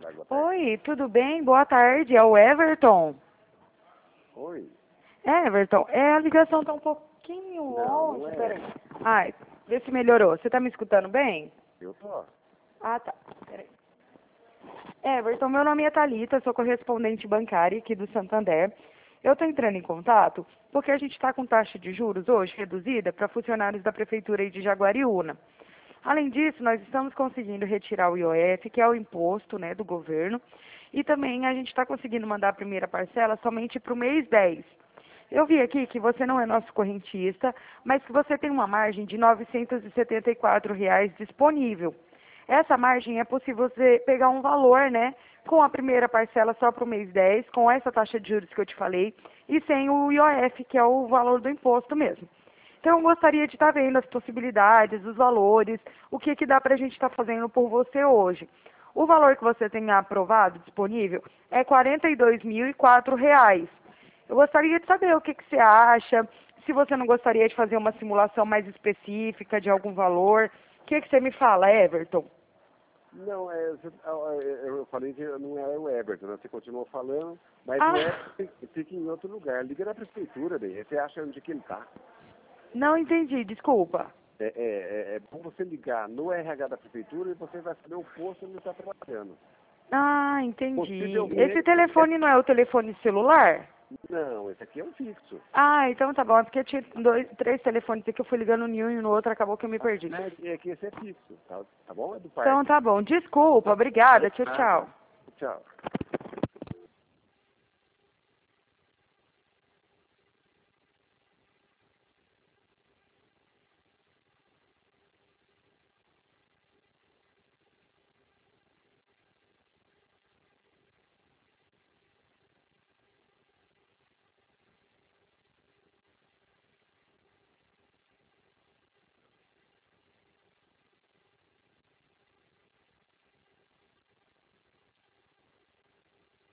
tarde, boa tarde. Oi, tudo bem? Boa tarde, é o Everton. Oi? Everton, a ligação tá um pouquinho Não, longe, não é. peraí. Ai, vê se melhorou. Você tá me escutando bem? Eu tô. Ah, tá, peraí. Everton, meu nome é Thalita, sou correspondente bancária aqui do Santander. Eu tô entrando em contato porque a gente está com taxa de juros hoje reduzida para funcionários da Prefeitura aí de Jaguariúna. Além disso, nós estamos conseguindo retirar o IOF, que é o imposto, né, do governo, e também a gente está conseguindo mandar a primeira parcela somente para o mês 10. Eu vi aqui que você não é nosso correntista, mas que você tem uma margem de R$ 974 disponível. Essa margem é possível você pegar um valor, né, com a primeira parcela só para o mês 10, com essa taxa de juros que eu te falei, e sem o IOF, que é o valor do imposto mesmo. Então, eu gostaria de estar vendo as possibilidades, os valores, o que dá para a gente estar fazendo por você hoje. O valor que você tem aprovado, disponível, é R$ 42.004. Eu gostaria de saber o que você acha, se você não gostaria de fazer uma simulação mais específica de algum valor. O que você me fala, Everton? Não, eu falei que não era o Everton, né? Você continuou falando, mas Ah, o Everton fica em outro lugar. Liga na prefeitura, daí. Você acha onde que ele tá. não entendi, desculpa. É bom você ligar no RH da prefeitura e você vai saber o posto onde ele está trabalhando. Ah, entendi. Esse Possivelmente, telefone não é o telefone celular? não, esse aqui é um fixo. Ah, então tá bom. É porque eu tinha três telefones aqui, eu fui ligando em um e no outro, acabou que eu me perdi. Né? É que esse é fixo, tá bom? É do Então parque. tá bom. Desculpa, obrigada. Tchau, Nada. tchau. Tchau.